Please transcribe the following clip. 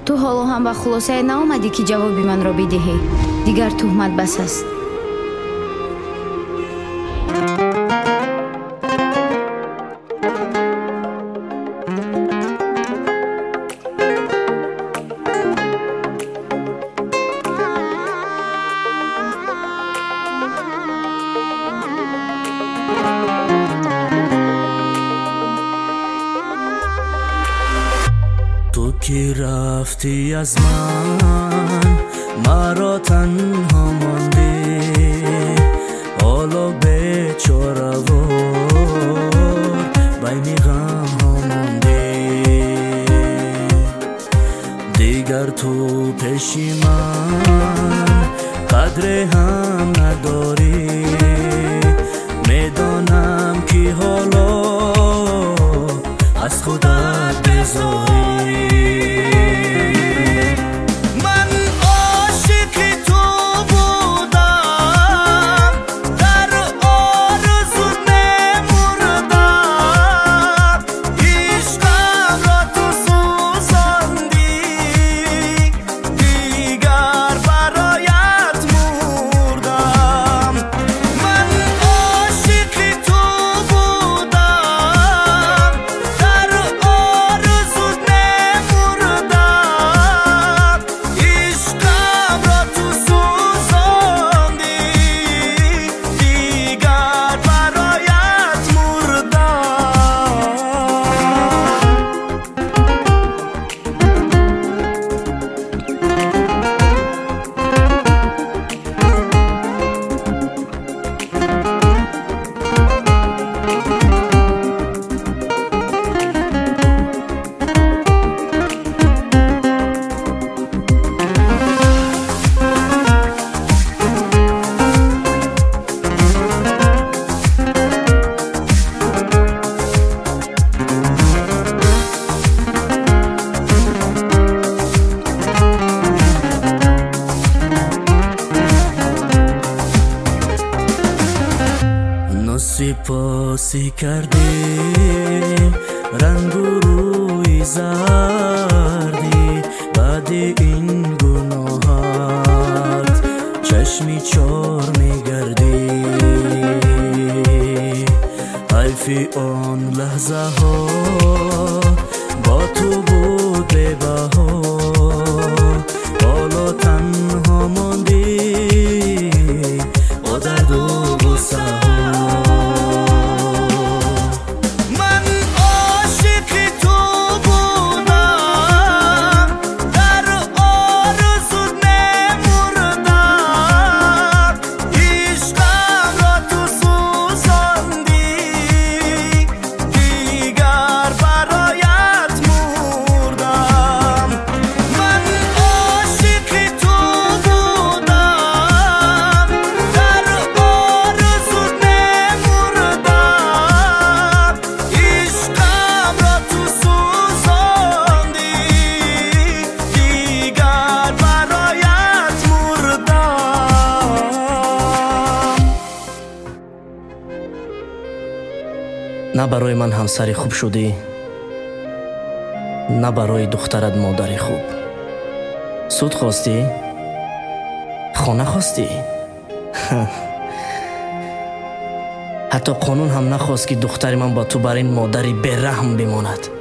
تو حالا هم با خلاصه نآمدی که جوابی من را بدهی. دیگر تهمت بس است. تو که رفتی از من مرا تنها ماندی، حالا بیچاره وار بین غم ها ماندی. دیگر تو پیشی من قدر هم نداری، میدانم که حالا از خودت بزاری. سپاسی کردی رنگ و روی زردی، بعد این گناهات چشمی چار میگردی. حیفی آن لحظه ها با تو بود به بها، حالا تنها ماندی با درد و غصه ها. نه برای من همسری خوب شدی، نه برای دخترت مادری خوب. سود خواستی؟ خانه خواستی؟ حتی قانون هم نخواست که دختر من با تو بر این مادری بی‌رحم بماند.